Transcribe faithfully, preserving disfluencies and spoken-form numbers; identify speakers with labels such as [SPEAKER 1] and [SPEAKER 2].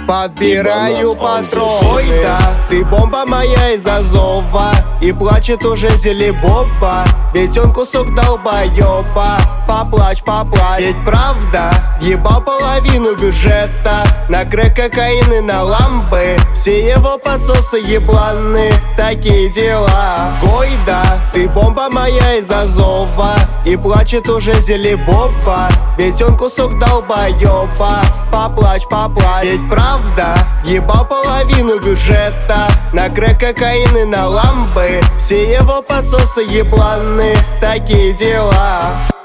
[SPEAKER 1] Подбираю патрон. Ой, да, ты бомба моя из Азова. И плачет уже Зелебоба, ведь он кусок долбоеба. Поплачь, поплачь, ведь правда въебал половину бюджета на крэк, кокаин и на ламбы. Все его подсосы ебланы, такие дела. Гойда, ты бомба моя из Азова. И плачет уже Зелебоба, ведь он кусок долбоеба. Поплачь, поплачь, ведь правда въебал половину бюджета на крэк, кокаин и на ламбы. Все его подсосы ебланы, такие дела.